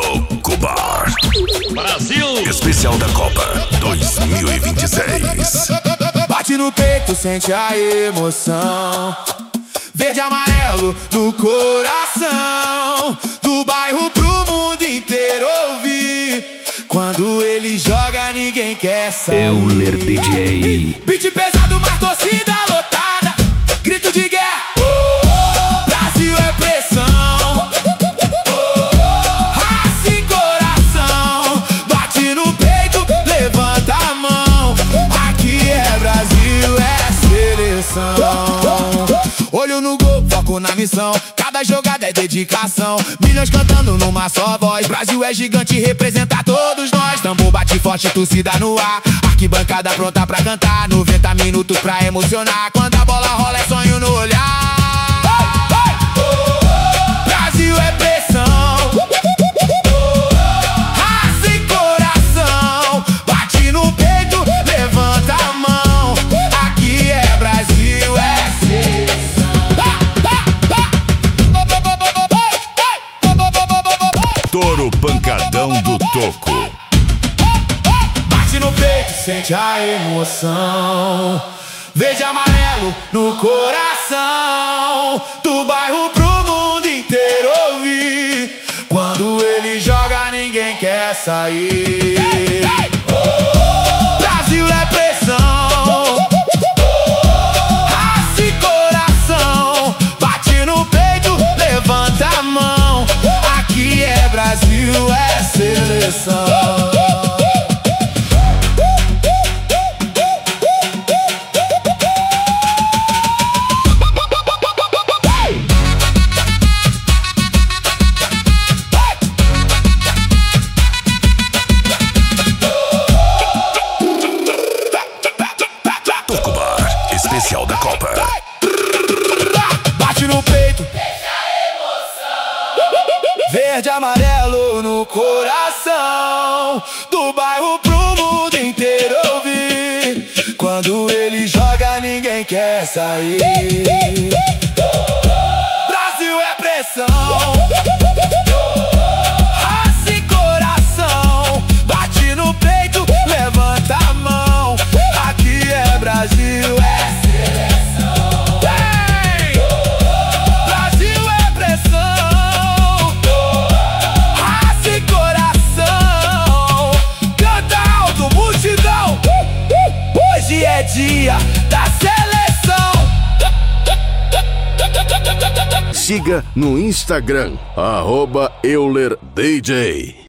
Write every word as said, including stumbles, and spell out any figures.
Toco Bar. Brasil! Especial da Copa dois mil e vinte e seis. Bate no peito, sente a emoção. Verde e amarelo no coração. Do bairro pro mundo inteiro ouvir. Quando ele joga, ninguém quer sair. Euler D J. Beat pesado, mas torcida lotada. Grito de guerra. Brasil é pressão. Raça e coração. Bate no peito, levanta a mão. Aqui é Brasil, é seleção. Olho no gol, foco na missão. Cada jogada é dedicação. Milhões cantando numa só voz. Brasil é gigante, representa todos nós. Tambor bate forte, torcida no ar. Arquibancada pronta pra cantar. noventa minutos pra emocionar. Quando a bola rola é sonho no olhar. Brasil é pressão. Raça e coração. Bate no peito, levanta a mão. Aqui é Brasil, é seleção. Touro Pancadão do Toco. Bate no peito, sente a emoção. Verde e amarelo no coração. Do bairro pro mundo inteiro ouvir. Quando ele joga, ninguém quer sair. Brasil é pressão. Raça e coração. Bate no peito, levanta a mão. Aqui é Brasil, é seleção. Toco Bar. Especial da Copa. Bate no peito, verde e amarelo no coração. Do bairro pro mundo inteiro ouvir. Quando ele joga, ninguém quer sair. Brasil é pressão. Raça e coração. Bate no peito, levanta a mão. Aqui é Brasil, é seleção. Vem! Brasil é pressão. Raça e coração. Canta alto, multidão. Hoje é dia da seleção. Siga no Instagram, arroba Euler D J.